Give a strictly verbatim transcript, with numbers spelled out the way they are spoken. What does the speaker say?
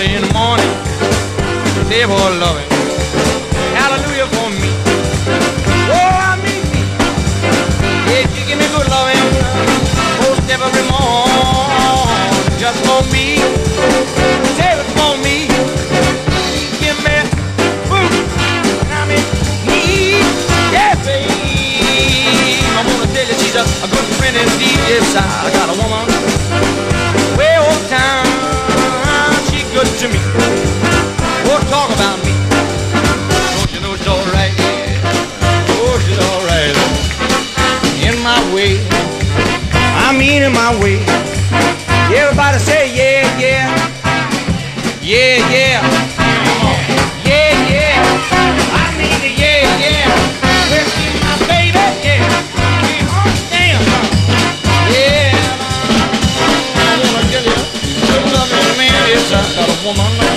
In the morning, say for loving, hallelujah for me. Oh, I mean me. Yeah, you give me good loving, most every morning, just for me. Say it for me. Give me food, I'm in need. Yeah, babe. I wanna tell you she's a, a good friend indeed. Yes, I got a woman way old town. Good to me. Oh, talk about me. Don't you know it's alright? Oh, she's alright. In my way. I mean in my way. Everybody say yeah, yeah. Yeah, yeah. Yeah, yeah. I mean it, yeah, yeah. Well, she's my baby, yeah. Damn. Yeah. I wanna tell you. I got a woman